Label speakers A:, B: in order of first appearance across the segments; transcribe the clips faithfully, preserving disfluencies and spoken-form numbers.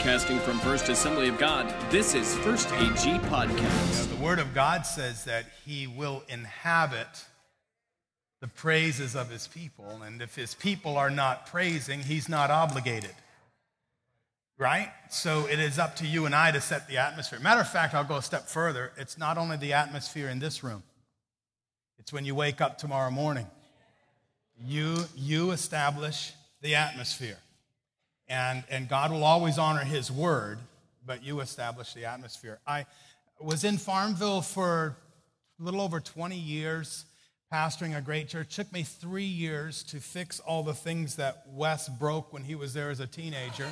A: Broadcasting from First Assembly of God, this is First A G Podcast.
B: The Word of God says that He will inhabit the praises of His people, and if His people are not praising, He's not obligated, right? So it is up to you and I to set the atmosphere. Matter of fact, I'll go a step further. It's not only the atmosphere in this room. It's when you wake up tomorrow morning. You, you establish the atmosphere. And, and God will always honor His word, but you establish the atmosphere. I was in Farmville for a little over twenty years, pastoring a great church. It took me three years to fix all the things that Wes broke when he was there as a teenager.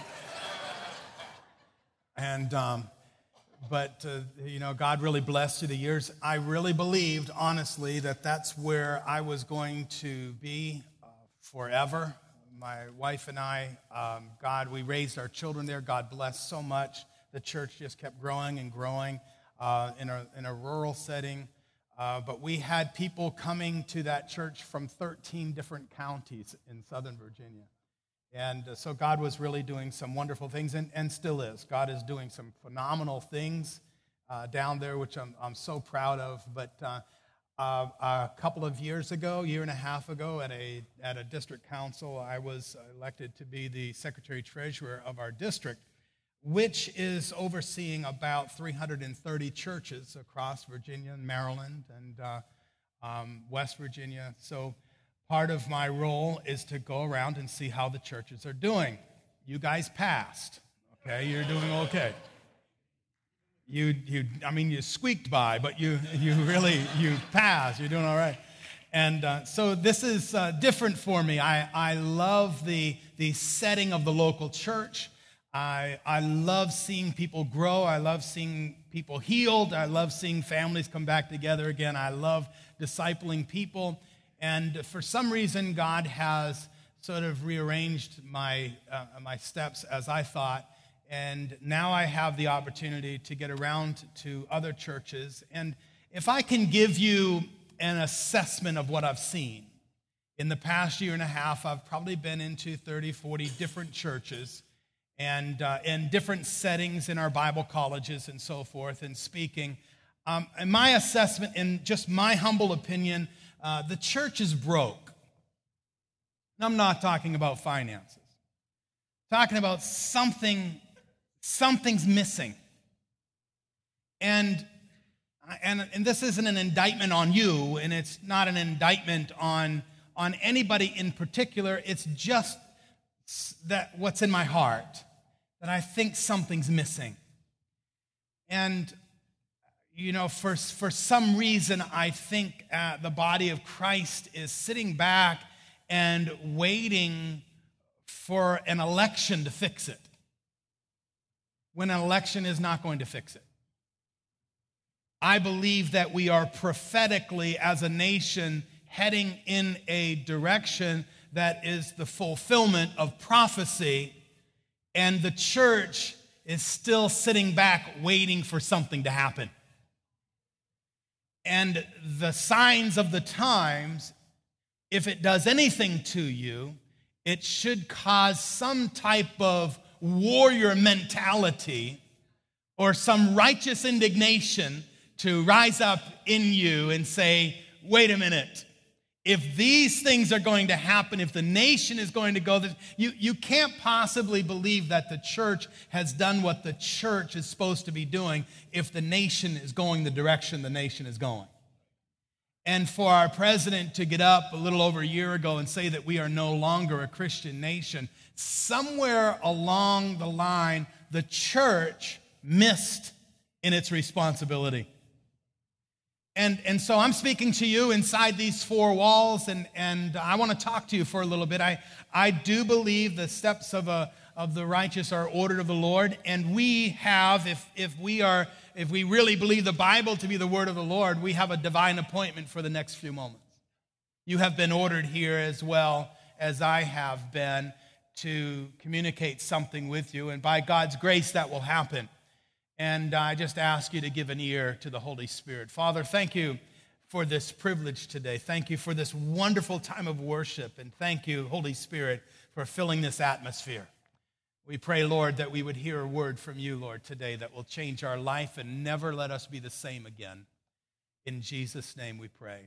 B: and, um, but, uh, you know, God really blessed through the years. I really believed, honestly, that that's where I was going to be uh, forever. My wife and I, um, God, we raised our children there. God blessed so much. The church just kept growing and growing uh, in, a, in a rural setting. Uh, but we had people coming to that church from thirteen different counties in Southern Virginia. And uh, so God was really doing some wonderful things, and, and still is. God is doing some phenomenal things uh, down there, which I'm, I'm so proud of. But uh, Uh, a couple of years ago, a year and a half ago, at a at a district council, I was elected to be the secretary-treasurer of our district, which is overseeing about three hundred thirty churches across Virginia and Maryland and uh, um, West Virginia. So part of my role is to go around and see how the churches are doing. You guys passed, okay? You're doing okay. You, you, I mean, you squeaked by, but you, you really, you passed. You're doing all right. And uh, so this is uh, different for me. I, I love the, the setting of the local church. I, I love seeing people grow. I love seeing people healed. I love seeing families come back together again. I love discipling people. And for some reason, God has sort of rearranged my, uh, my steps as I thought. And now I have the opportunity to get around to other churches. And if I can give you an assessment of what I've seen, in the past year and a half, I've probably been into thirty, forty different churches and uh, in different settings in our Bible colleges and so forth and speaking. Um, and my assessment, in just my humble opinion, uh, the church is broke. And I'm not talking about finances. I'm talking about something Something's missing. And, and, and this isn't an indictment on you, and it's not an indictment on, on anybody in particular. It's just that what's in my heart, that I think something's missing. And, you know, for, for some reason, I think uh, the body of Christ is sitting back and waiting for an election to fix it, when an election is not going to fix it. I believe that we are prophetically, as a nation, heading in a direction that is the fulfillment of prophecy, and the church is still sitting back waiting for something to happen. And the signs of the times, if it does anything to you, it should cause some type of warrior mentality or some righteous indignation to rise up in you and say, wait a minute, if these things are going to happen, if the nation is going to go, this, you, you can't possibly believe that the church has done what the church is supposed to be doing if the nation is going the direction the nation is going. And for our president to get up a little over a year ago and say that we are no longer a Christian nation, somewhere along the line, the church missed in its responsibility. And, and so I'm speaking to you inside these four walls, and, and I want to talk to you for a little bit. I, I do believe the steps of, a, of the righteous are ordered of the Lord, and we have, if, if we are, if we really believe the Bible to be the word of the Lord, we have a divine appointment for the next few moments. You have been ordered here as well as I have been to communicate something with you, and by God's grace that will happen. And I just ask you to give an ear to the Holy Spirit. Father, thank you for this privilege today. Thank you for this wonderful time of worship, and thank you, Holy Spirit, for filling this atmosphere. We pray, Lord, that we would hear a word from you, Lord, today that will change our life and never let us be the same again. In Jesus' name we pray.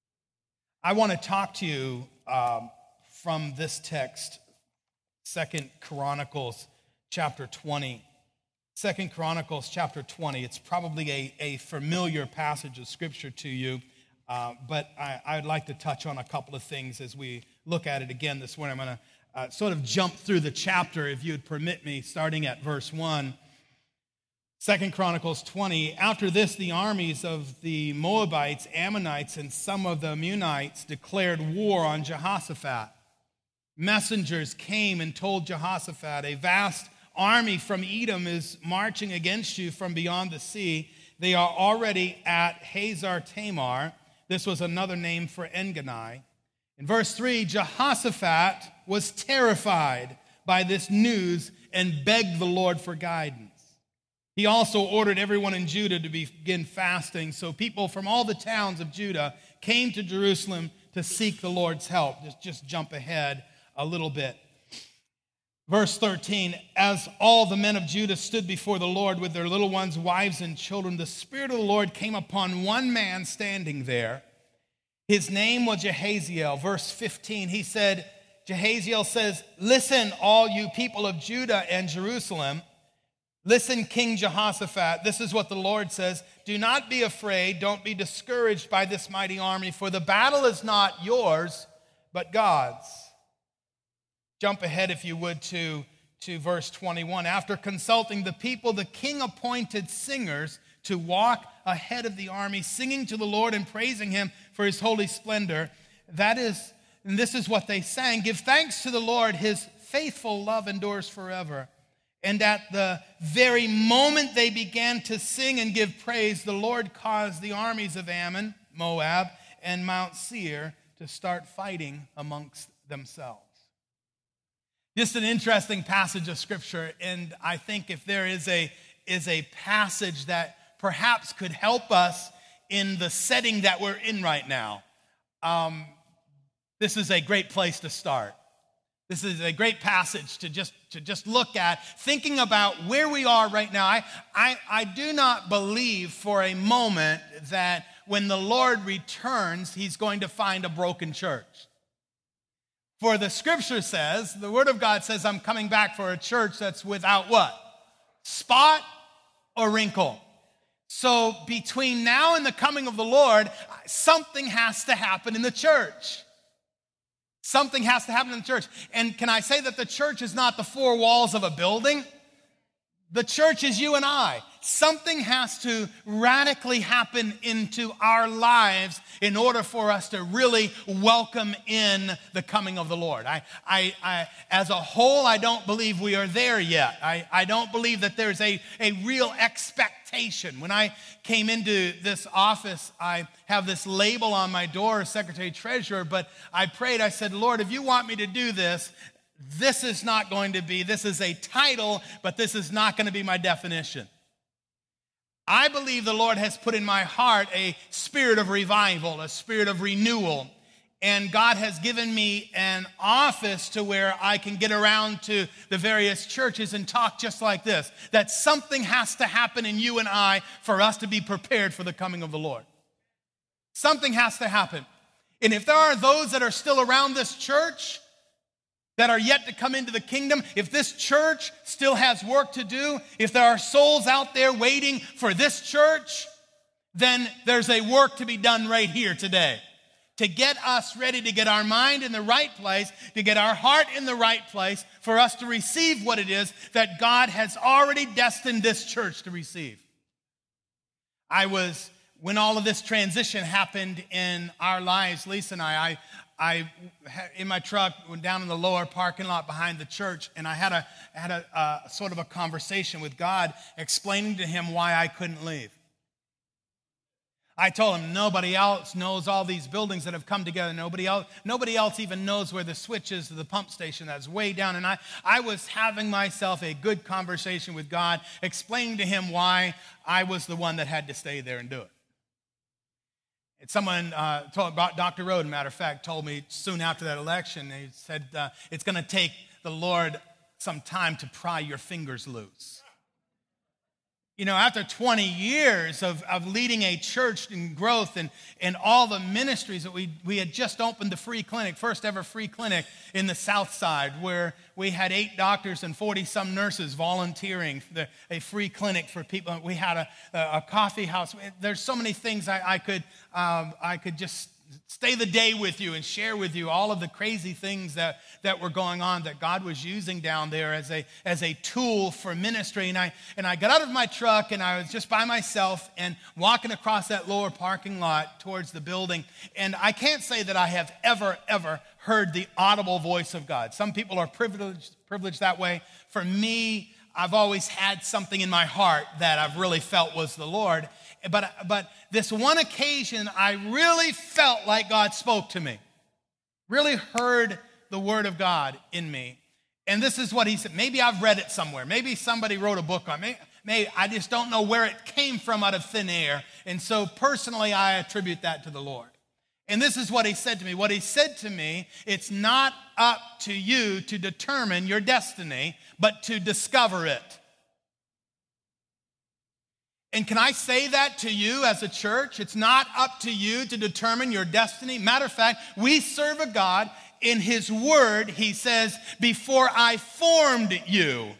B: I want to talk to you um, from this text, Second Chronicles chapter twenty. Second Chronicles chapter twenty. It's probably a, a familiar passage of Scripture to you, uh, but I, I'd like to touch on a couple of things as we look at it again this morning. I'm going to uh, sort of jump through the chapter, if you'd permit me, starting at verse one. Second Chronicles twenty, after this, the armies of the Moabites, Ammonites, and some of the Ammonites declared war on Jehoshaphat. Messengers came and told Jehoshaphat, a vast army from Edom is marching against you from beyond the sea. They are already at Hazar Tamar. This was another name for Engani. In verse three, Jehoshaphat was terrified by this news and begged the Lord for guidance. He also ordered everyone in Judah to begin fasting, so people from all the towns of Judah came to Jerusalem to seek the Lord's help. Just, just jump ahead a little bit. Verse thirteen, as all the men of Judah stood before the Lord with their little ones, wives, and children, the Spirit of the Lord came upon one man standing there. His name was Jehaziel. Verse fifteen, he said, Jehaziel says, listen, all you people of Judah and Jerusalem. Listen, King Jehoshaphat, this is what the Lord says. Do not be afraid, don't be discouraged by this mighty army, for the battle is not yours, but God's. Jump ahead, if you would, to, to verse twenty-one. After consulting the people, the king appointed singers to walk ahead of the army, singing to the Lord and praising him for his holy splendor. That is, and this is what they sang, give thanks to the Lord, his faithful love endures forever. And at the very moment they began to sing and give praise, the Lord caused the armies of Ammon, Moab, and Mount Seir to start fighting amongst themselves. Just an interesting passage of Scripture, and I think if there is a, is a passage that perhaps could help us in the setting that we're in right now, um, this is a great place to start. This is a great passage to just, to just look at, thinking about where we are right now. I, I, I do not believe for a moment that when the Lord returns, he's going to find a broken church. For the Scripture says, the Word of God says, I'm coming back for a church that's without what? Spot or wrinkle. So between now and the coming of the Lord, something has to happen in the church. Something has to happen in the church. And can I say that the church is not the four walls of a building? The church is you and I. Something has to radically happen into our lives in order for us to really welcome in the coming of the Lord. I, I, I, as a whole, I don't believe we are there yet. I, I don't believe that there's a, a real expectation. When I came into this office, I have this label on my door, Secretary Treasurer, but I prayed, I said, Lord, if you want me to do this, this is not going to be, this is a title, but this is not going to be my definition. I believe the Lord has put in my heart a spirit of revival, a spirit of renewal, and God has given me an office to where I can get around to the various churches and talk just like this, that something has to happen in you and I for us to be prepared for the coming of the Lord. Something has to happen. And if there are those that are still around this church that are yet to come into the kingdom, if this church still has work to do, if there are souls out there waiting for this church, then there's a work to be done right here today to get us ready, to get our mind in the right place, to get our heart in the right place, for us to receive what it is that God has already destined this church to receive. I was, when all of this transition happened in our lives, Lisa and I, I I, in my truck, went down in the lower parking lot behind the church, and I had a had a uh, sort of a conversation with God, explaining to him why I couldn't leave. I told him nobody else knows all these buildings that have come together. Nobody else, nobody else even knows where the switch is to the pump station that's way down. And I, I was having myself a good conversation with God, explaining to him why I was the one that had to stay there and do it. Someone, uh, told, Doctor Roden, matter of fact, told me soon after that election, he said, uh, it's going to take the Lord some time to pry your fingers loose. You know, after twenty years of, of leading a church in growth and, and all the ministries that we, we had just opened the free clinic, first ever free clinic in the South Side, where we had eight doctors and forty-some nurses volunteering for the, a free clinic for people. We had a, a coffee house. There's so many things I, I could um, I could just stay the day with you and share with you all of the crazy things that, that were going on that God was using down there as a as a tool for ministry. And I and I got out of my truck and I was just by myself and walking across that lower parking lot towards the building. And I can't say that I have ever, ever heard the audible voice of God. Some people are privileged, privileged that way. For me, I've always had something in my heart that I've really felt was the Lord. But, but this one occasion, I really felt like God spoke to me. Really heard the word of God in me. And this is what he said. Maybe I've read it somewhere. Maybe somebody wrote a book on it. Maybe, maybe I just don't know where it came from out of thin air. And so personally, I attribute that to the Lord. And this is what he said to me. What he said to me, it's not up to you to determine your destiny, but to discover it. And can I say that to you as a church? It's not up to you to determine your destiny. Matter of fact, we serve a God. In his word, he says, before I formed you,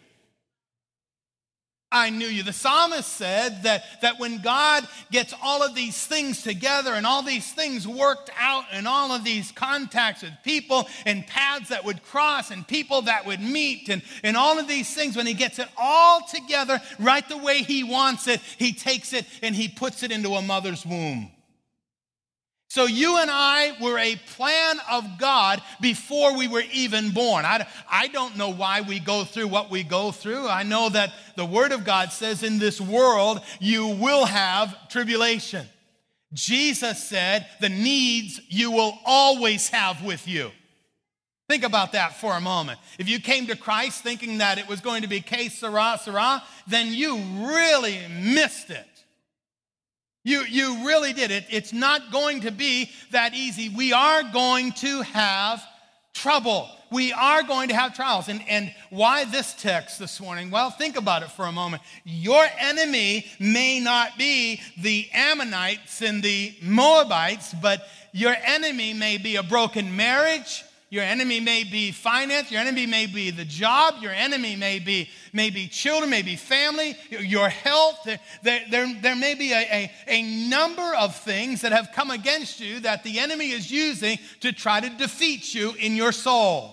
B: I knew you. The psalmist said that, that when God gets all of these things together and all these things worked out and all of these contacts with people and paths that would cross and people that would meet and, and all of these things, when he gets it all together right the way he wants it, he takes it and he puts it into a mother's womb. So you and I were a plan of God before we were even born. I, I don't know why we go through what we go through. I know that the Word of God says in this world you will have tribulation. Jesus said the needs you will always have with you. Think about that for a moment. If you came to Christ thinking that it was going to be que sera, sera, then you really missed it. You, you really did it. It's not going to be that easy. We are going to have trouble. We are going to have trials. And, and why this text this morning? Well, think about it for a moment. Your enemy may not be the Ammonites and the Moabites, but your enemy may be a broken marriage. Your enemy may be finance. Your enemy may be the job. Your enemy may be, may be children, may be family, your health. There, there, there may be a, a, a number of things that have come against you that the enemy is using to try to defeat you in your soul.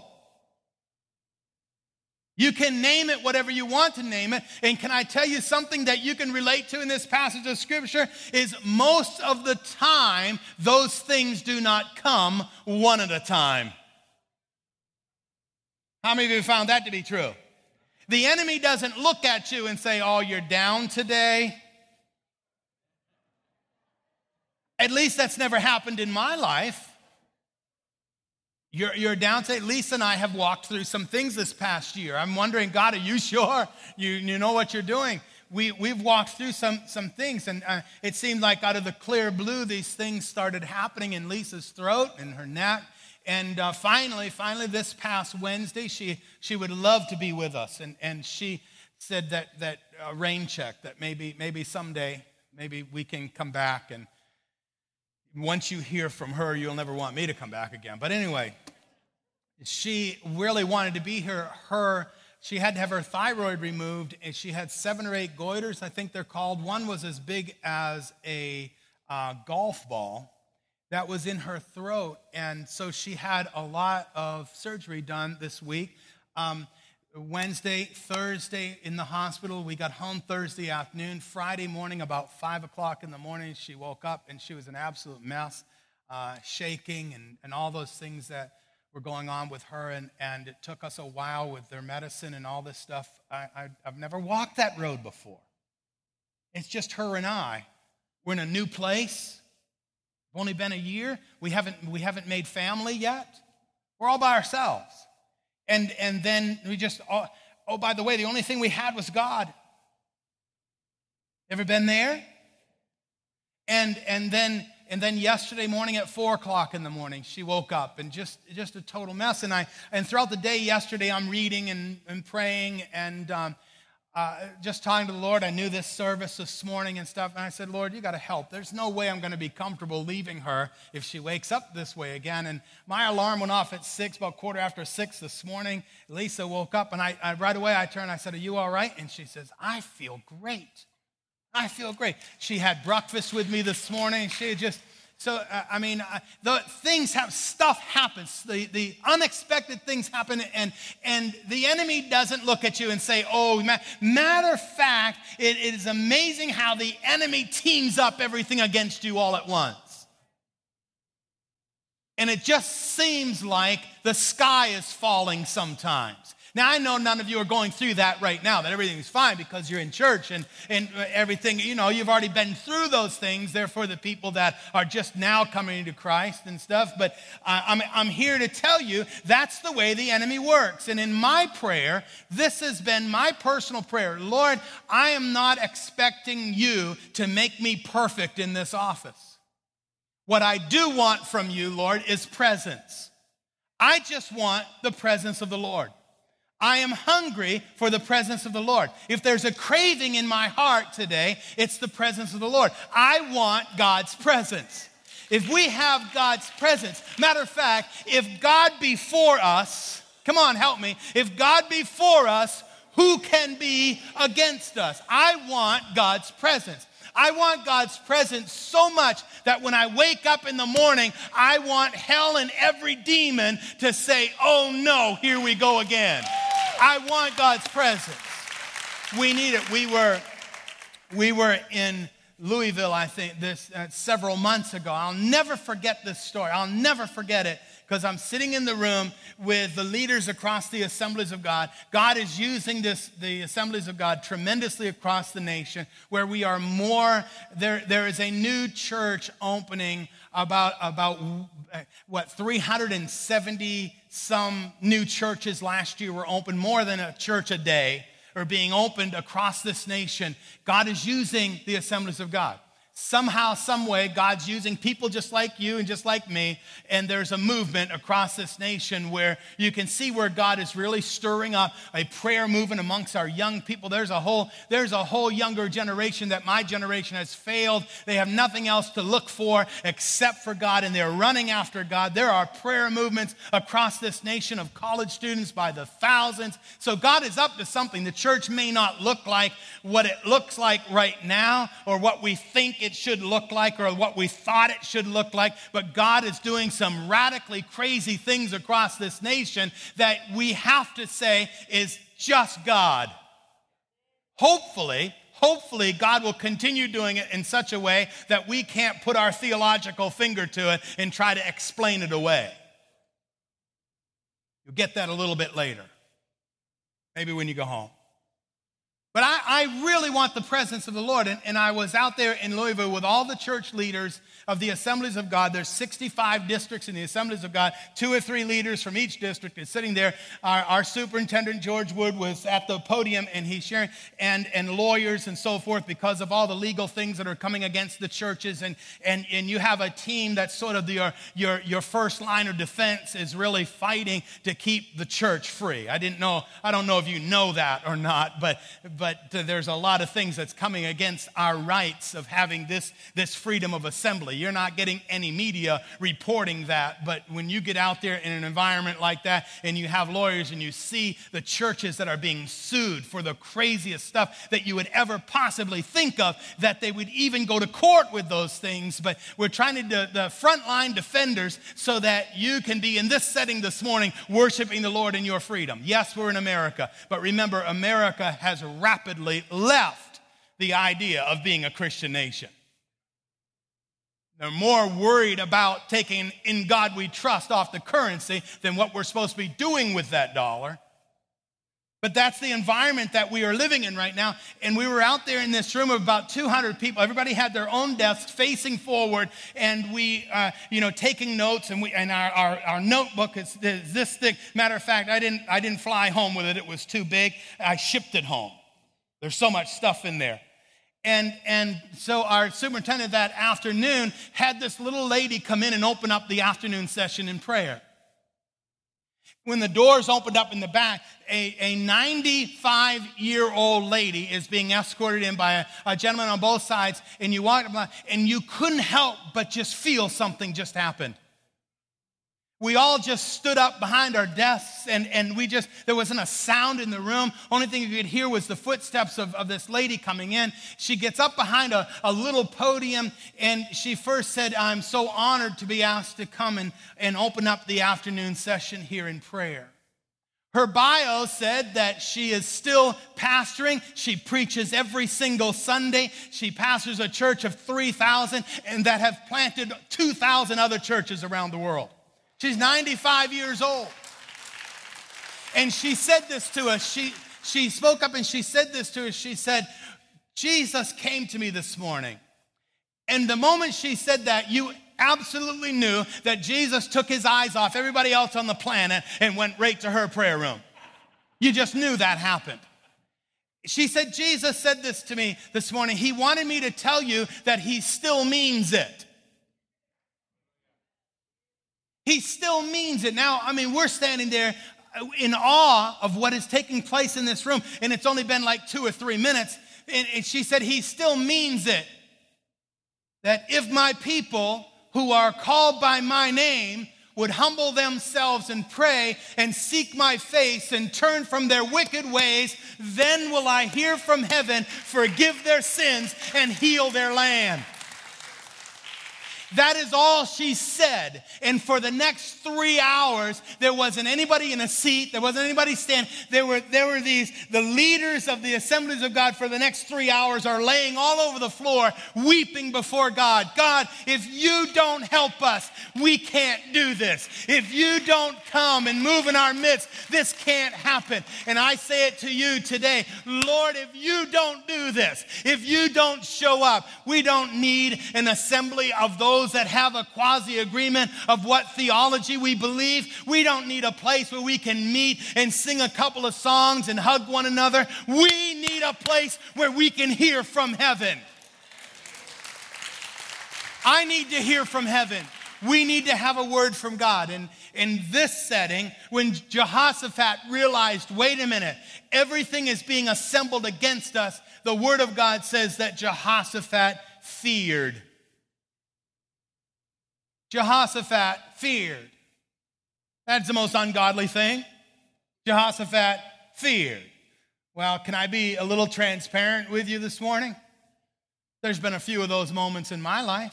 B: You can name it whatever you want to name it. And can I tell you something that you can relate to in this passage of Scripture is most of the time, those things do not come one at a time. How many of you found that to be true? The enemy doesn't look at you and say, oh, you're down today. At least that's never happened in my life. You're, you're down today. Lisa and I have walked through some things this past year. I'm wondering, God, are you sure you, you know what you're doing? We, we've walked through some, some things, and uh, it seemed like out of the clear blue, these things started happening in Lisa's throat and her neck. And uh, finally, finally, this past Wednesday, she she would love to be with us, and and she said that that uh, rain check that maybe maybe someday maybe we can come back, and once you hear from her, you'll never want me to come back again. But anyway, she really wanted to be here. Her she had to have her thyroid removed, and she had seven or eight goiters, I think they're called. One was as big as a uh, golf ball. That was in her throat, and so she had a lot of surgery done this week. Um, Wednesday, Thursday in the hospital. We got home Thursday afternoon. Friday morning, about five o'clock in the morning, she woke up, and she was an absolute mess, uh, shaking and, and all those things that were going on with her, and, and it took us a while with their medicine and all this stuff. I, I, I've never walked that road before. It's just her and I. We're in a new place. Only been a year. We haven't we haven't made family yet. We're all by ourselves. And and then we just, oh, oh, by the way, the only thing we had was God. Ever been there? And and then and then yesterday morning at four o'clock in the morning, she woke up and just, just a total mess. And I and throughout the day yesterday, I'm reading and, and praying and um, uh, just talking to the Lord. I knew this service this morning and stuff, and I said, Lord, you got to help. There's no way I'm going to be comfortable leaving her if she wakes up this way again. And my alarm went off at six, about quarter after six this morning. Lisa woke up, and I, I right away I turned. I said, "Are you all right?" And she says, "I feel great. I feel great." She had breakfast with me this morning. She just, so, uh, I mean, uh, the things have, stuff happens. The, the unexpected things happen, and, and the enemy doesn't look at you and say, oh, ma-. Matter of fact, it, it is amazing how the enemy teams up everything against you all at once. And it just seems like the sky is falling sometimes. Now, I know none of you are going through that right now, that everything's fine because you're in church and, and everything, you know, you've already been through those things. Therefore, the people that are just now coming to Christ and stuff. But uh, I'm, I'm here to tell you that's the way the enemy works. And in my prayer, this has been my personal prayer. Lord, I am not expecting you to make me perfect in this office. What I do want from you, Lord, is presence. I just want the presence of the Lord. I am hungry for the presence of the Lord. If there's a craving in my heart today, it's the presence of the Lord. I want God's presence. If we have God's presence, matter of fact, if God be for us, come on, help me. If God be for us, who can be against us? I want God's presence. I want God's presence so much that when I wake up in the morning, I want hell and every demon to say, oh no, here we go again. I want God's presence. We need it. We were, we were in Louisville, I think, this uh, several months ago. I'll never forget this story. I'll never forget it because I'm sitting in the room with the leaders across the Assemblies of God. God is using this, the Assemblies of God tremendously across the nation where we are more, there, there is a new church opening about, about what, three hundred seventy some new churches last year were opened, more than a church a day are being opened across this nation. God is using the Assemblies of God. Somehow, some way, God's using people just like you and just like me, and there's a movement across this nation where you can see where God is really stirring up a prayer movement amongst our young people. There's a whole, there's a whole younger generation that my generation has failed. They have nothing else to look for except for God, and they're running after God. There are prayer movements across this nation of college students by the thousands. So God is up to something. The church may not look like what it looks like right now or what we think it should look like or what we thought it should look like, but God is doing some radically crazy things across this nation that we have to say is just God. Hopefully, hopefully God will continue doing it in such a way that we can't put our theological finger to it and try to explain it away. You'll get that a little bit later, maybe when you go home. But I, I really want the presence of the Lord. And, and I was out there in Louisville with all the church leaders of the Assemblies of God. There's sixty-five districts in the Assemblies of God. Two or three leaders from each district is sitting there. Our, our superintendent, George Wood, was at the podium, and he's sharing, and, and lawyers and so forth because of all the legal things that are coming against the churches. And, and, and you have a team that's sort of the, your, your, your first line of defense is really fighting to keep the church free. I didn't know, I don't know if you know that or not, but, but But there's a lot of things that's coming against our rights of having this, this freedom of assembly. You're not getting any media reporting that, but when you get out there in an environment like that and you have lawyers and you see the churches that are being sued for the craziest stuff that you would ever possibly think of, that they would even go to court with those things, but we're trying to do the frontline defenders so that you can be in this setting this morning worshiping the Lord in your freedom. Yes, we're in America, but remember, America has rapidly rapidly left the idea of being a Christian nation. They're more worried about taking "in God we trust" off the currency than what we're supposed to be doing with that dollar. But that's the environment that we are living in right now. And we were out there in this room of about two hundred people. Everybody had their own desks facing forward, and we, uh, you know, taking notes. And we, and our, our, our notebook is, is this thick. Matter of fact, I didn't, I didn't fly home with it. It was too big. I shipped it home. There's so much stuff in there. And, and so our superintendent that afternoon had this little lady come in and open up the afternoon session in prayer. When the doors opened up in the back, a, a ninety-five-year-old lady is being escorted in by a, a gentleman on both sides, and you walked up, and you couldn't help but just feel something just happened. We all just stood up behind our desks, and, and we just, there wasn't a sound in the room. Only thing you could hear was the footsteps of, of this lady coming in. She gets up behind a, a little podium, and she first said, I'm so honored to be asked to come and, and open up the afternoon session here in prayer. Her bio said that she is still pastoring. She preaches every single Sunday. She pastors a church of three thousand and that have planted two thousand other churches around the world. She's ninety-five years old. And she said this to us. She, she spoke up and she said this to us. She said, Jesus came to me this morning. And the moment she said that, you absolutely knew that Jesus took his eyes off everybody else on the planet and went right to her prayer room. You just knew that happened. She said, Jesus said this to me this morning. He wanted me to tell you that he still means it. He still means it. Now, I mean, we're standing there in awe of what is taking place in this room, and it's only been like two or three minutes. And, and she said, he still means it. That if my people who are called by my name would humble themselves and pray and seek my face and turn from their wicked ways, then will I hear from heaven, forgive their sins, and heal their land. That is all she said. And for the next three hours, there wasn't anybody in a seat. There wasn't anybody standing. There were, there were these, the leaders of the Assemblies of God for the next three hours are laying all over the floor, weeping before God. God, if you don't help us, we can't do this. If you don't come and move in our midst, this can't happen. And I say it to you today, Lord, if you don't do this, if you don't show up, we don't need an assembly of those that have a quasi-agreement of what theology we believe. We don't need a place where we can meet and sing a couple of songs and hug one another. We need a place where we can hear from heaven. I need to hear from heaven. We need to have a word from God. And in this setting, when Jehoshaphat realized, wait a minute, everything is being assembled against us, the word of God says that Jehoshaphat feared. Jehoshaphat feared. That's the most ungodly thing. Jehoshaphat feared. Well, can I be a little transparent with you this morning? There's been a few of those moments in my life.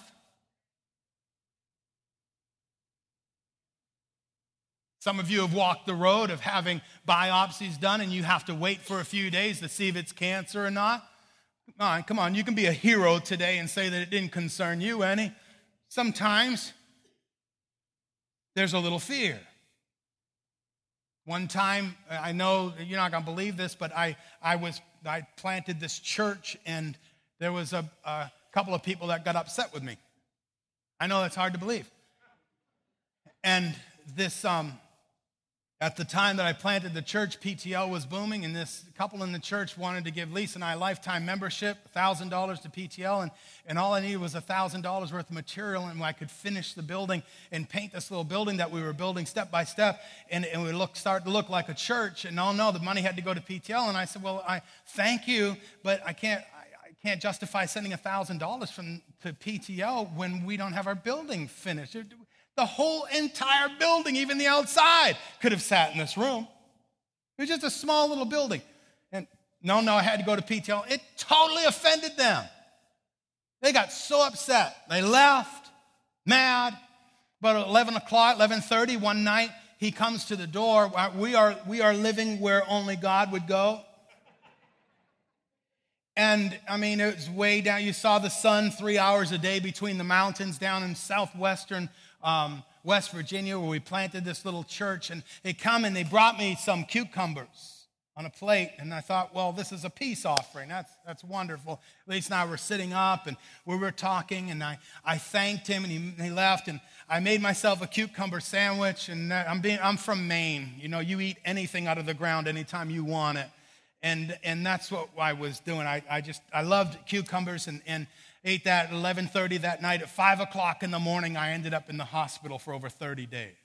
B: Some of you have walked the road of having biopsies done and you have to wait for a few days to see if it's cancer or not. Come on, come on. You can be a hero today and say that it didn't concern you any. Sometimes there's a little fear. One time, I know you're not going to believe this, but I, I was I planted this church, and there was a, a couple of people that got upset with me. I know that's hard to believe. And this, um, at the time that I planted the church, P T L was booming, and this couple in the church wanted to give Lisa and I a lifetime membership, one thousand dollars to P T L, and, and all I needed was one thousand dollars worth of material, and I could finish the building and paint this little building that we were building step by step, and it would look, start to look like a church. And oh no, the money had to go to P T L, and I said, well, I thank you, but I can't, I, I can't justify sending one thousand dollars from to P T L when we don't have our building finished. The whole entire building, even the outside, could have sat in this room. It was just a small little building. And no, no, I had to go to P T L. It totally offended them. They got so upset. They left, mad. About eleven o'clock, eleven thirty, one night, he comes to the door. We are, we are living where only God would go. And, I mean, it was way down. You saw the sun three hours a day between the mountains down in southwestern Um, West Virginia, where we planted this little church. And they come and they brought me some cucumbers on a plate. And I thought, well, this is a peace offering. That's that's wonderful. Lisa and I were sitting up and we were talking, and I, I thanked him, and he, he left. And I made myself a cucumber sandwich. And I'm being I'm from Maine. You know, you eat anything out of the ground anytime you want it. And and that's what I was doing. I, I just, I loved cucumbers and, and ate that at eleven thirty that night. At five o'clock in the morning, I ended up in the hospital for over thirty days,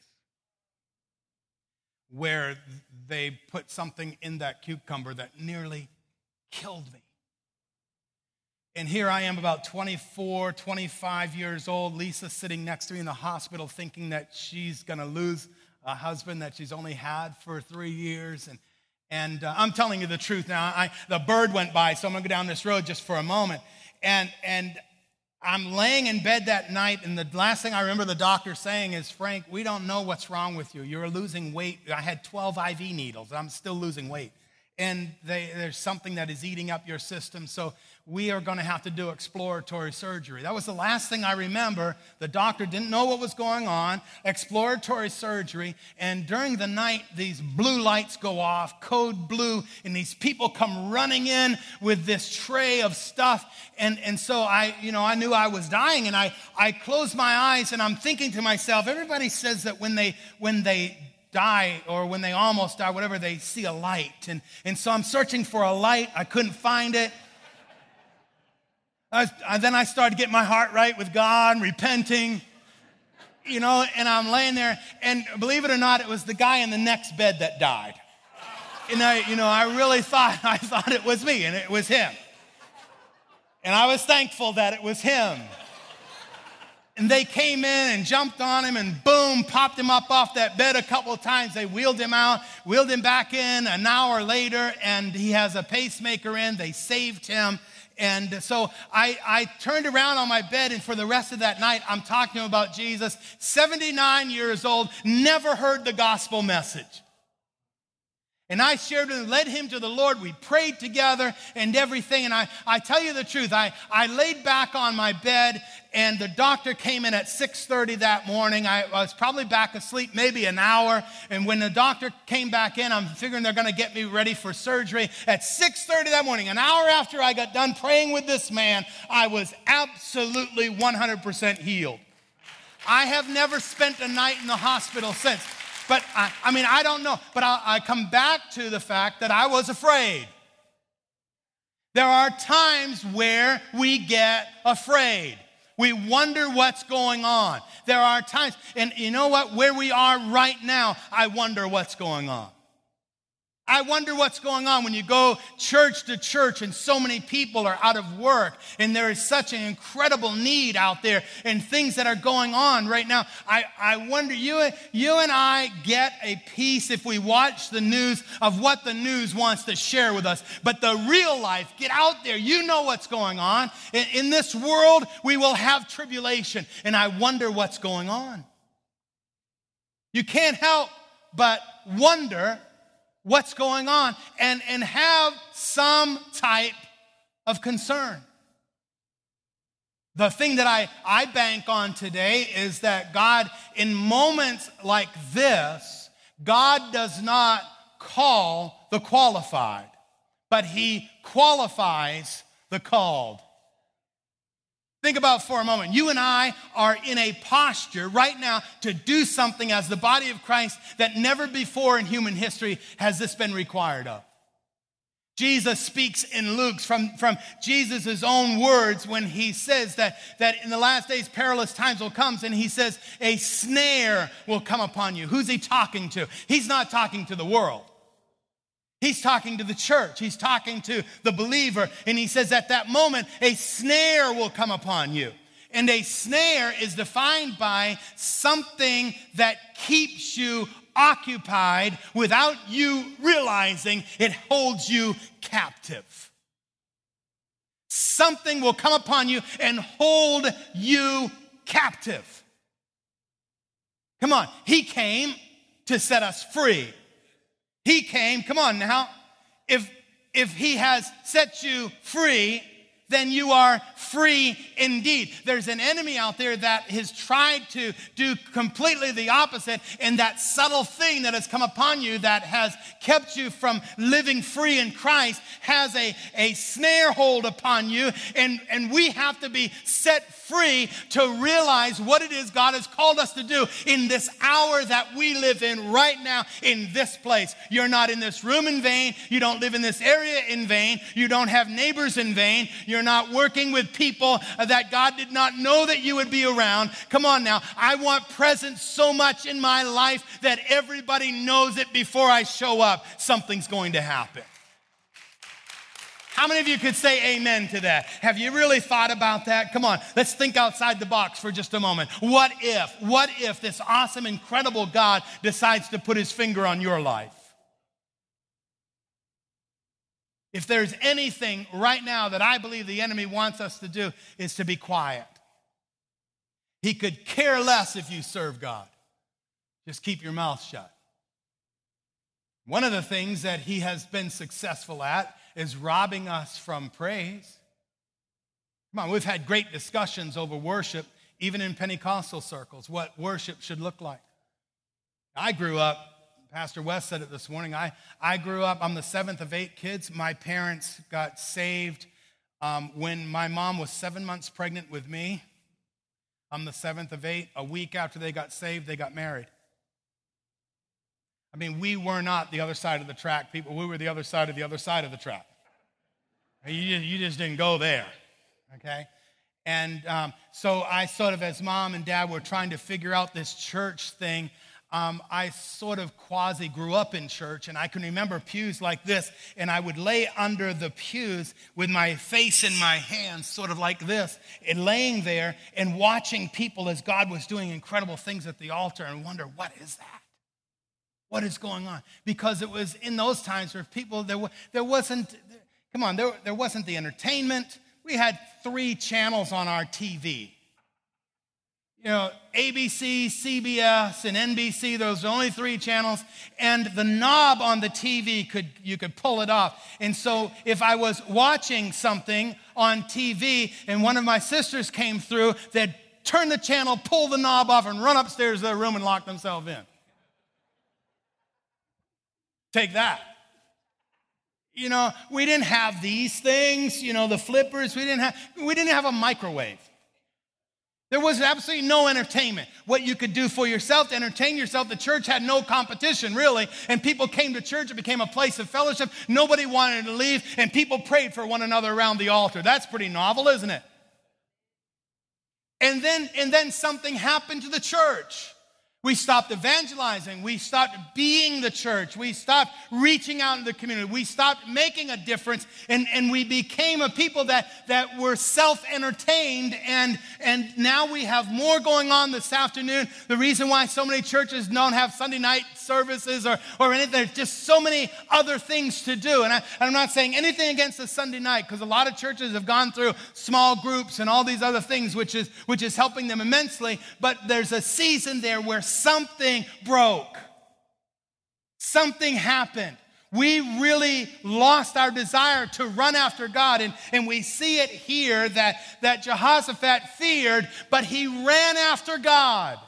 B: where they put something in that cucumber that nearly killed me. And here I am about twenty-four, twenty-five years old. Lisa sitting next to me in the hospital thinking that she's going to lose a husband that she's only had for three years. And and uh, I'm telling you the truth now. I, the bird went by, so I'm going to go down this road just for a moment. And, and I'm laying in bed that night, and the last thing I remember the doctor saying is, Frank, we don't know what's wrong with you. You're losing weight. I had twelve I V needles. I'm still losing weight. And they, there's something that is eating up your system, so we are going to have to do exploratory surgery. That was the last thing I remember. The doctor didn't know what was going on, exploratory surgery, and during the night, these blue lights go off, code blue, and these people come running in with this tray of stuff, and, and so I, you know, I knew I was dying, and I, I closed my eyes, and I'm thinking to myself, everybody says that when they, when they die or when they almost die, whatever, they see a light. And, and so I'm searching for a light. I couldn't find it. I, I, then I started getting my heart right with God and repenting, you know, and I'm laying there. And believe it or not, it was the guy in the next bed that died. And I, you know, I really thought, I thought it was me, and it was him. And I was thankful that it was him. And they came in and jumped on him and boom, popped him up off that bed a couple of times. They wheeled him out, wheeled him back in an hour later, and he has a pacemaker in. They saved him. And so I, I turned around on my bed, and for the rest of that night, I'm talking about Jesus, seventy-nine years old, never heard the gospel message. And I shared with him, led him to the Lord. We prayed together and everything. And I, I tell you the truth, I, I laid back on my bed, and the doctor came in at six thirty that morning. I was probably back asleep maybe an hour. And when the doctor came back in, I'm figuring they're going to get me ready for surgery. At six thirty that morning, an hour after I got done praying with this man, I was absolutely one hundred percent healed. I have never spent a night in the hospital since. But, I, I mean, I don't know. But I, I come back to the fact that I was afraid. There are times where we get afraid. We wonder what's going on. There are times, and you know what? Where we are right now, I wonder what's going on. I wonder what's going on when you go church to church and so many people are out of work and there is such an incredible need out there and things that are going on right now. I, I wonder, you, you and I get a piece if we watch the news of what the news wants to share with us. But the real life, get out there. You know what's going on. In, in this world, we will have tribulation, and I wonder what's going on. You can't help but wonder what's going on, and, and have some type of concern. The thing that I, I bank on today is that God, in moments like this, God does not call the qualified, but he qualifies the called. Think about for a moment. You and I are in a posture right now to do something as the body of Christ that never before in human history has this been required of. Jesus speaks in Luke from, from Jesus' own words when he says that, that in the last days perilous times will come, and he says a snare will come upon you. Who's he talking to? He's not talking to the world. He's talking to the church. He's talking to the believer. And he says at that moment, a snare will come upon you. And a snare is defined by something that keeps you occupied without you realizing it holds you captive. Something will come upon you and hold you captive. Come on. He came to set us free. He came, come on now, if, if he has set you free, then you are free indeed. There's an enemy out there that has tried to do completely the opposite, and that subtle thing that has come upon you that has kept you from living free in Christ has a, a snare hold upon you, and, and we have to be set free to realize what it is God has called us to do in this hour that we live in right now in this place. You're not in this room in vain. You don't live in this area in vain. You don't have neighbors in vain. You're not working with people that God did not know that you would be around. Come on now. I want presence so much in my life that everybody knows it before I show up. Something's going to happen. How many of you could say amen to that? Have you really thought about that? Come on, let's think outside the box for just a moment. What if, what if this awesome, incredible God decides to put his finger on your life? If there's anything right now that I believe the enemy wants us to do is to be quiet. He could care less if you serve God. Just keep your mouth shut. One of the things that he has been successful at is robbing us from praise. Come on, we've had great discussions over worship, even in Pentecostal circles, what worship should look like. I grew up, Pastor West said it this morning, I, I grew up, I'm the seventh of eight kids. My parents got saved um, when my mom was seven months pregnant with me. I'm the seventh of eight. A week after they got saved, they got married. I mean, we were not the other side of the track, people. We were the other side of the other side of the track. You, you just didn't go there, okay? And um, so I sort of, as mom and dad were trying to figure out this church thing, um, I sort of quasi grew up in church, and I can remember pews like this, and I would lay under the pews with my face in my hands, sort of like this, and laying there and watching people as God was doing incredible things at the altar and wonder, what is that? What is going on? Because it was in those times where people, there, there wasn't, come on, there, there wasn't the entertainment. We had three channels on our T V. You know, A B C, C B S, and N B C, those were only three channels. And the knob on the T V, could you could pull it off. And so if I was watching something on T V and one of my sisters came through, they'd turn the channel, pull the knob off, and run upstairs to their room and lock themselves in. Take that. You know, we didn't have these things, you know, the flippers. We didn't have, we didn't have a microwave. There was absolutely no entertainment. What you could do for yourself to entertain yourself, the church had no competition, really. And people came to church. It became a place of fellowship. Nobody wanted to leave, and people prayed for one another around the altar. That's pretty novel, isn't it? And then, and then something happened to the church. We stopped evangelizing. We stopped being the church. We stopped reaching out in the community. We stopped making a difference, and, and we became a people that, that were self-entertained, and, and now we have more going on this afternoon. The reason why so many churches don't have Sunday night services or, or anything, there's just so many other things to do. And I, I'm not saying anything against the Sunday night, because a lot of churches have gone through small groups and all these other things, which is, which is helping them immensely, but there's a season there where something broke. Something happened. We really lost our desire to run after God. And, and we see it here that, that Jehoshaphat feared, but he ran after God.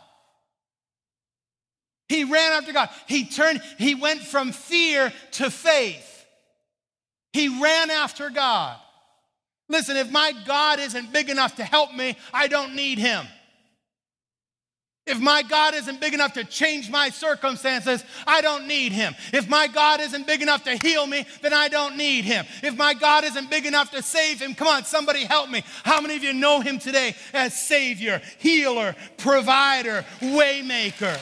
B: He ran after God. He turned, he went from fear to faith. He ran after God. Listen, if my God isn't big enough to help me, I don't need him. If my God isn't big enough to change my circumstances, I don't need him. If my God isn't big enough to heal me, then I don't need him. If my God isn't big enough to save him, come on, somebody help me. How many of you know him today as Savior, healer, provider, waymaker?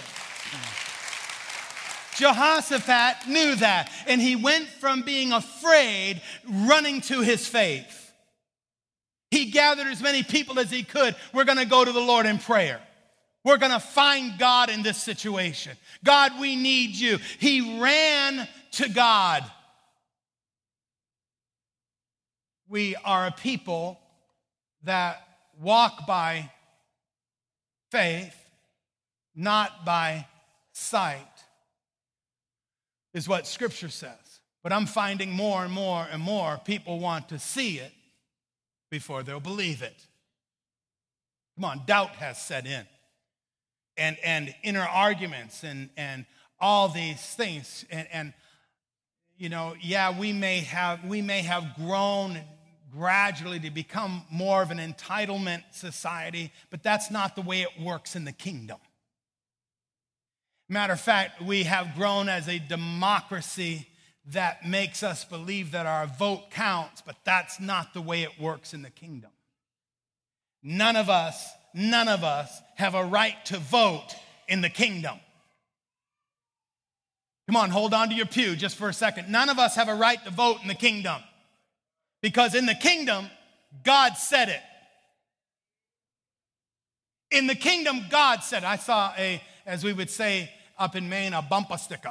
B: Jehoshaphat knew that, and he went from being afraid, running to his faith. He gathered as many people as he could. We're going to go to the Lord in prayer. We're going to find God in this situation. God, we need you. He ran to God. We are a people that walk by faith, not by sight, is what Scripture says. But I'm finding more and more and more people want to see it before they'll believe it. Come on, doubt has set in. And, and inner arguments and, and all these things. And, and, you know, yeah, we may have we may have grown gradually to become more of an entitlement society, but that's not the way it works in the kingdom. Matter of fact, we have grown as a democracy that makes us believe that our vote counts, but that's not the way it works in the kingdom. None of us, none of us have a right to vote in the kingdom. Come on, hold on to your pew just for a second. None of us have a right to vote in the kingdom. Because in the kingdom, God said it. In the kingdom, God said it. I saw a, as we would say up in Maine, a bumper sticker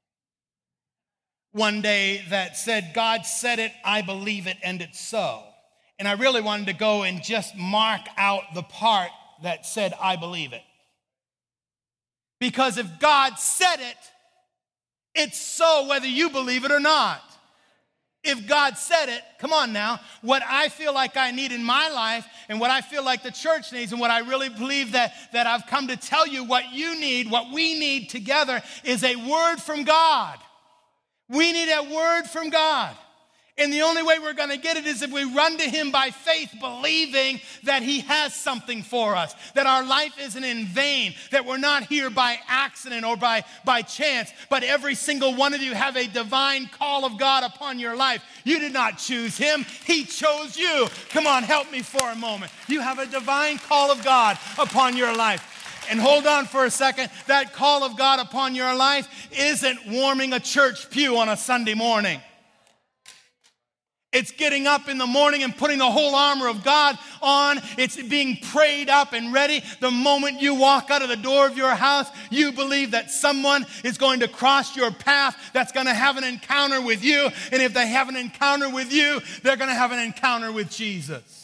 B: one day that said, God said it, I believe it, and it's so. And I really wanted to go and just mark out the part that said, I believe it. Because if God said it, it's so whether you believe it or not. If God said it, come on now, what I feel like I need in my life and what I feel like the church needs and what I really believe that, that I've come to tell you what you need, what we need together is a word from God. We need a word from God. And the only way we're going to get it is if we run to him by faith, believing that he has something for us, that our life isn't in vain, that we're not here by accident or by, by chance, but every single one of you have a divine call of God upon your life. You did not choose him. He chose you. Come on, help me for a moment. You have a divine call of God upon your life. And hold on for a second. That call of God upon your life isn't warming a church pew on a Sunday morning. It's getting up in the morning and putting the whole armor of God on. It's being prayed up and ready. The moment you walk out of the door of your house, you believe that someone is going to cross your path that's going to have an encounter with you. And if they have an encounter with you, they're going to have an encounter with Jesus.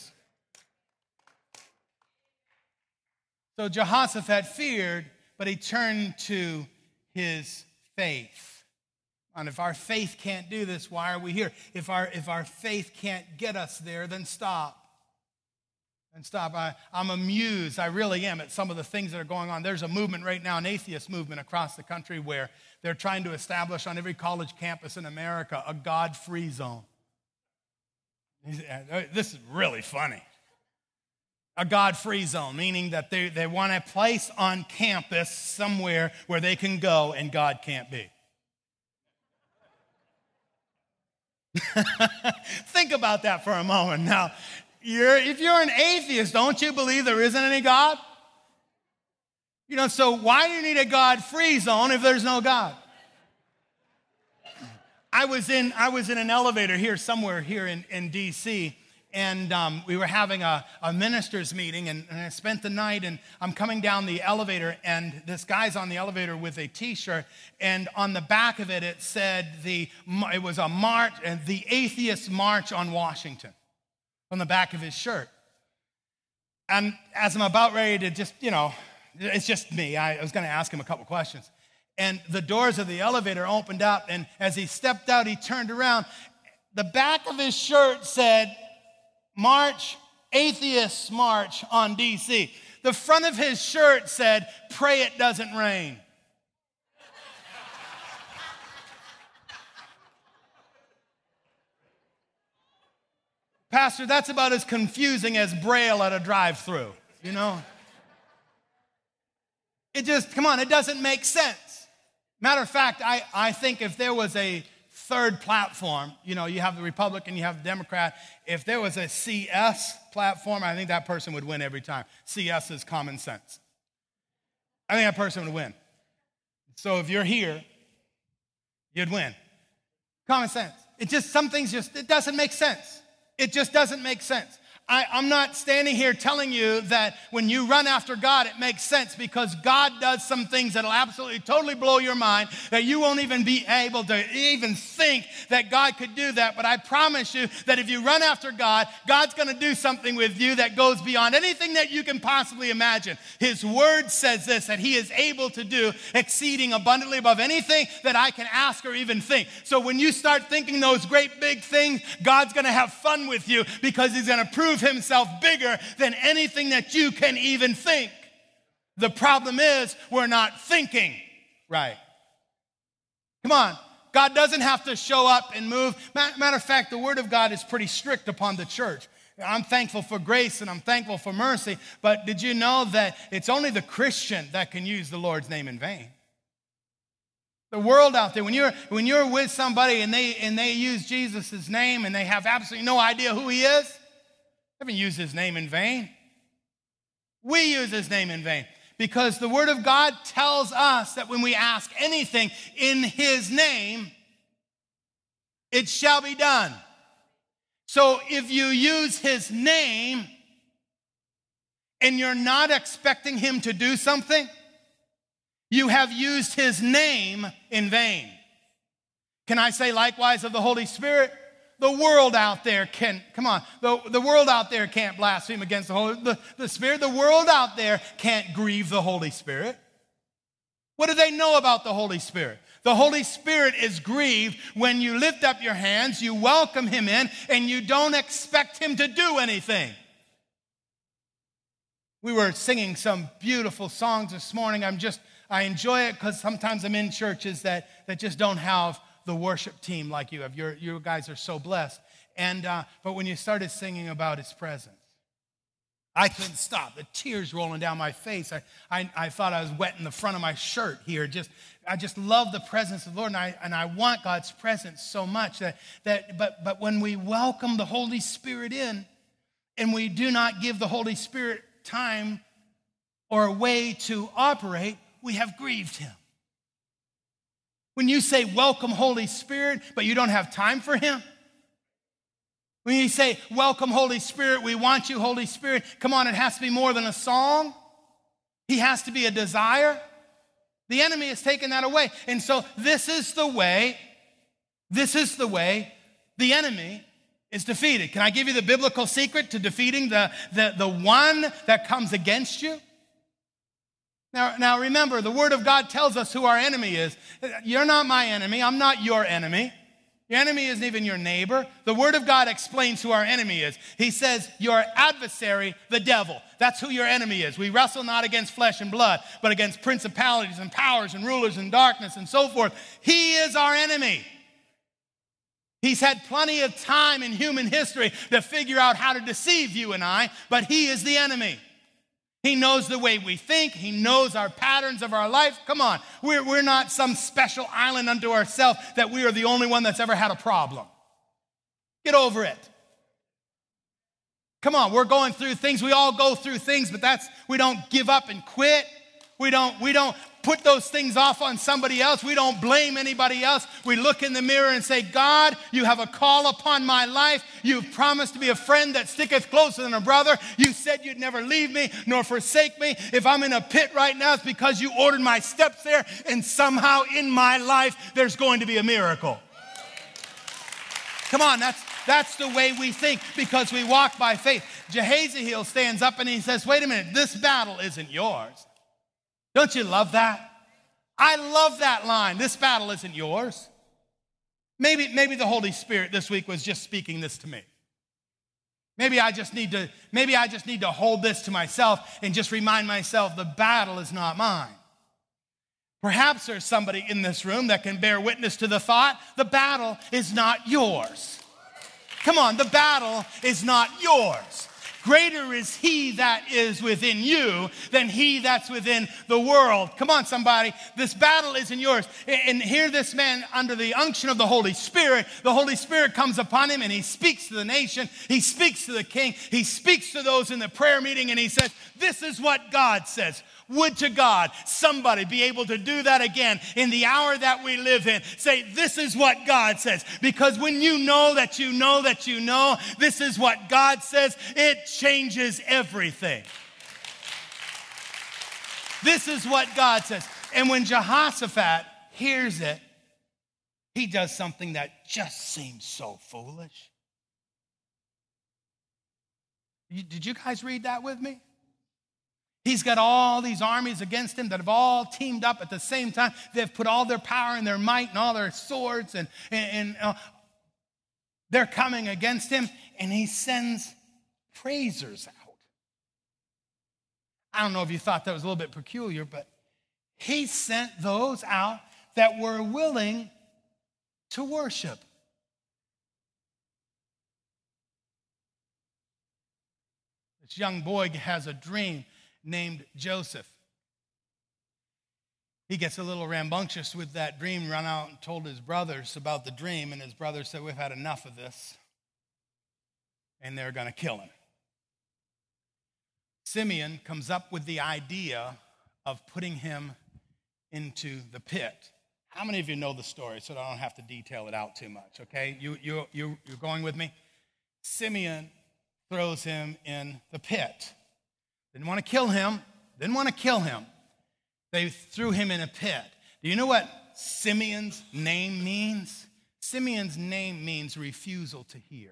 B: So Jehoshaphat feared, but he turned to his faith. And if our faith can't do this, why are we here? If our if our faith can't get us there, then stop. And stop. I, I'm amused, I really am, at some of the things that are going on. There's a movement right now, an atheist movement across the country where they're trying to establish on every college campus in America a God-free zone. This is really funny. A God-free zone, meaning that they, they want a place on campus somewhere where they can go and God can't be. Think about that for a moment. Now, you're, if you're an atheist, don't you believe there isn't any God? You know, so why do you need a God-free zone if there's no God? I was in I was in an elevator here somewhere here in, in D C, and um, we were having a, a ministers meeting, and, and I spent the night, and I'm coming down the elevator, and this guy's on the elevator with a T-shirt, and on the back of it, it said, the it was a march, the Atheist March on Washington, on the back of his shirt. And as I'm about ready to just, you know, it's just me, I, I was going to ask him a couple questions. And the doors of the elevator opened up, and as he stepped out, he turned around. The back of his shirt said, March, Atheists March on D C. The front of his shirt said, pray it doesn't rain. Pastor, that's about as confusing as Braille at a drive-thru, you know? It just, come on, it doesn't make sense. Matter of fact, I, I think if there was a third platform, you know, you have the Republican, you have the Democrat. If there was a C S platform, I think that person would win every time. C S is common sense. I think that person would win. So if you're here, you'd win. Common sense. It just, some things just, it doesn't make sense. It just doesn't make sense. I, I'm not standing here telling you that when you run after God, it makes sense, because God does some things that'll absolutely, totally blow your mind, that you won't even be able to even think that God could do that. But I promise you that if you run after God, God's going to do something with you that goes beyond anything that you can possibly imagine. His word says this, that he is able to do exceeding abundantly above anything that I can ask or even think. So when you start thinking those great big things, God's going to have fun with you, because he's going to prove prove himself bigger than anything that you can even think. The problem is we're not thinking right. Come on. God doesn't have to show up and move. Matter of fact, the word of God is pretty strict upon the church. I'm thankful for grace and I'm thankful for mercy, but did you know that it's only the Christian that can use the Lord's name in vain? The world out there, when you're when you're with somebody and they and they use Jesus' name and they have absolutely no idea who he is, they haven't used his name in vain. We use his name in vain. Because the word of God tells us that when we ask anything in his name, it shall be done. So if you use his name and you're not expecting him to do something, you have used his name in vain. Can I say likewise of the Holy Spirit? The world out there can, come on, the, the world out there can't blaspheme against the Holy the, the Spirit. The world out there can't grieve the Holy Spirit. What do they know about the Holy Spirit? The Holy Spirit is grieved when you lift up your hands, you welcome him in, and you don't expect him to do anything. We were singing some beautiful songs this morning. I'm just, I enjoy it because sometimes I'm in churches that, that just don't have the worship team like you have. You're, you guys are so blessed. And uh, but when you started singing about his presence, I couldn't stop. The tears rolling down my face. I, I, I thought I was wetting the front of my shirt here. Just I just love the presence of the Lord, and I and I want God's presence so much that that. But but when we welcome the Holy Spirit in, and we do not give the Holy Spirit time or a way to operate, we have grieved him. When you say, welcome, Holy Spirit, but you don't have time for him. When you say, welcome, Holy Spirit, we want you, Holy Spirit. Come on, it has to be more than a song. He has to be a desire. The enemy has taken that away. And so this is the way, this is the way the enemy is defeated. Can I give you the biblical secret to defeating the, the, the one that comes against you? Now, now remember, the Word of God tells us who our enemy is. You're not my enemy. I'm not your enemy. Your enemy isn't even your neighbor. The Word of God explains who our enemy is. He says, your adversary, the devil. That's who your enemy is. We wrestle not against flesh and blood, but against principalities and powers and rulers in darkness and so forth. He is our enemy. He's had plenty of time in human history to figure out how to deceive you and I, but he is the enemy. He knows the way we think. He knows our patterns of our life. Come on. We're, we're not some special island unto ourselves that we are the only one that's ever had a problem. Get over it. Come on. We're going through things. We all go through things, but that's, we don't give up and quit. We don't, we don't put those things off on somebody else. We don't blame anybody else. We look in the mirror and say, God, you have a call upon my life. You've promised to be a friend that sticketh closer than a brother. You said you'd never leave me nor forsake me. If I'm in a pit right now, it's because you ordered my steps there, and somehow in my life, there's going to be a miracle. Come on, that's That's the way we think, because we walk by faith. Jehaziel stands up and he says, wait a minute, this battle isn't yours. Don't you love that? I love that line. This battle isn't yours. Maybe, maybe the Holy Spirit this week was just speaking this to me. Maybe I just need to, maybe I just need to hold this to myself and just remind myself the battle is not mine. Perhaps there's somebody in this room that can bear witness to the thought, the battle is not yours. Come on, the battle is not yours. Greater is he that is within you than he that's within the world. Come on, somebody. This battle isn't yours. And here this man, under the unction of the Holy Spirit, the Holy Spirit comes upon him and he speaks to the nation. He speaks to the king. He speaks to those in the prayer meeting and he says, this is what God says. Would to God somebody be able to do that again in the hour that we live in. Say, this is what God says. Because when you know that you know that you know, this is what God says, it changes everything. This is what God says. And when Jehoshaphat hears it, he does something that just seems so foolish. Did you guys read that with me? He's got all these armies against him that have all teamed up at the same time. They've put all their power and their might and all their swords, and, and, and uh, they're coming against him. And he sends praisers out. I don't know if you thought that was a little bit peculiar, but he sent those out that were willing to worship. This young boy has a dream named Joseph. He gets a little rambunctious with that dream, run out and told his brothers about the dream, and his brothers said, we've had enough of this, and they're going to kill him. Simeon comes up with the idea of putting him into the pit. How many of you know the story, so I don't have to detail it out too much, okay? You, you, you, you're going with me? Simeon throws him in the pit. Didn't want to kill him, didn't want to kill him. They threw him in a pit. Do you know what Simeon's name means? Simeon's name means refusal to hear.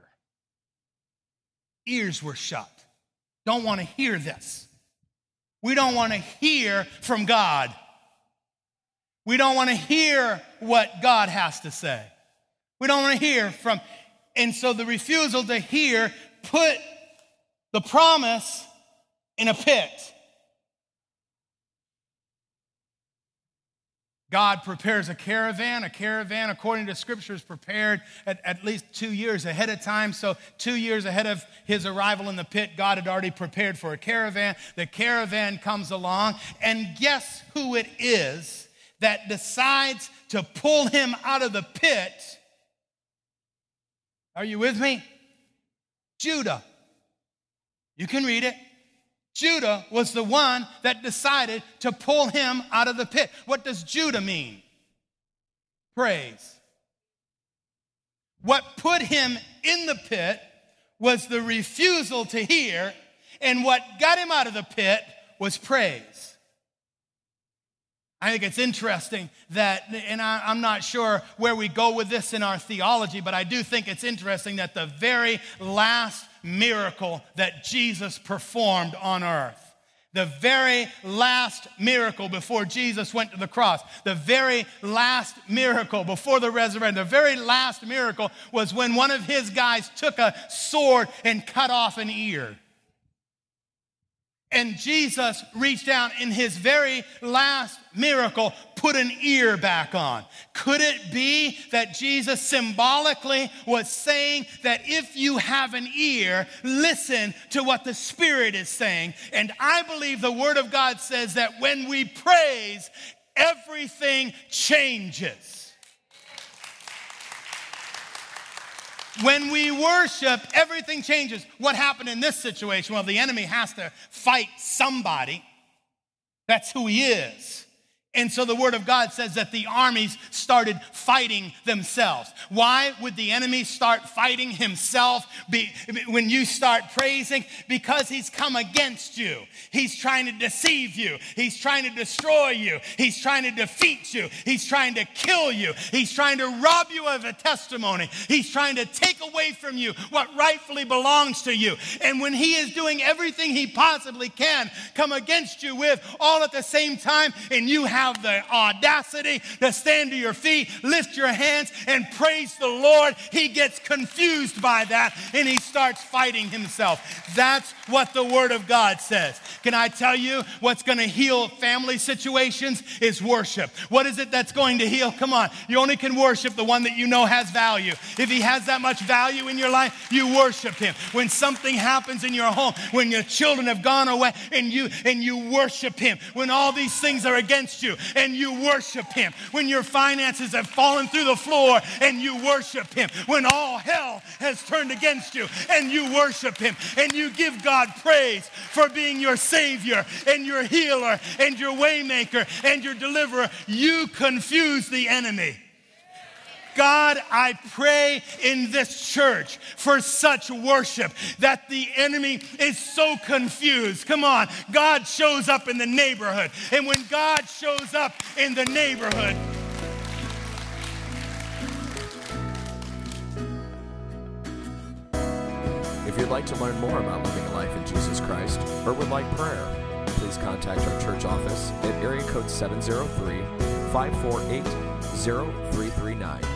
B: Ears were shut. Don't want to hear this. We don't want to hear from God. We don't want to hear what God has to say. We don't want to hear from, and so the refusal to hear put the promise in a pit. God prepares a caravan. A caravan, according to Scripture, is prepared at, at least two years ahead of time. So two years ahead of his arrival in the pit, God had already prepared for a caravan. The caravan comes along, and guess who it is that decides to pull him out of the pit? Are you with me? Judah. You can read it. Judah was the one that decided to pull him out of the pit. What does Judah mean? Praise. What put him in the pit was the refusal to hear, and what got him out of the pit was praise. I think it's interesting that, and I, I'm not sure where we go with this in our theology, but I do think it's interesting that the very last miracle that Jesus performed on earth, the very last miracle before Jesus went to the cross, the very last miracle before the resurrection, the very last miracle was when one of his guys took a sword and cut off an ear. And Jesus reached out in his very last miracle, put an ear back on. Could it be that Jesus symbolically was saying that if you have an ear, listen to what the Spirit is saying? And I believe the Word of God says that when we praise, everything changes. When we worship, everything changes. What happened in this situation? Well, the enemy has to fight somebody. That's who he is. And so the Word of God says that the armies started fighting themselves. Why would the enemy start fighting himself be, when you start praising? Because he's come against you. He's trying to deceive you. He's trying to destroy you. He's trying to defeat you. He's trying to kill you. He's trying to rob you of a testimony. He's trying to take away from you what rightfully belongs to you. And when he is doing everything he possibly can come against you with, all at the same time, and you have the audacity to stand to your feet, lift your hands, and praise the Lord, he gets confused by that and he starts fighting himself. That's what the Word of God says. Can I tell you what's going to heal family situations is worship. What is it that's going to heal? Come on. You only can worship the one that you know has value. If he has that much value in your life, you worship him. When something happens in your home, when your children have gone away and you and you worship him, when all these things are against you and you worship him, when your finances have fallen through the floor and you worship him, when all hell has turned against you and you worship him, and you give God praise for being your Savior and your healer and your waymaker and your deliverer, you confuse the enemy. God, I pray in this church for such worship that the enemy is so confused. Come on, God shows up in the neighborhood. And when God shows up in the neighborhood,
C: if you'd like to learn more about living a life in Jesus Christ or would like prayer, please contact our church office at area code seven zero three, five four eight, zero three three nine.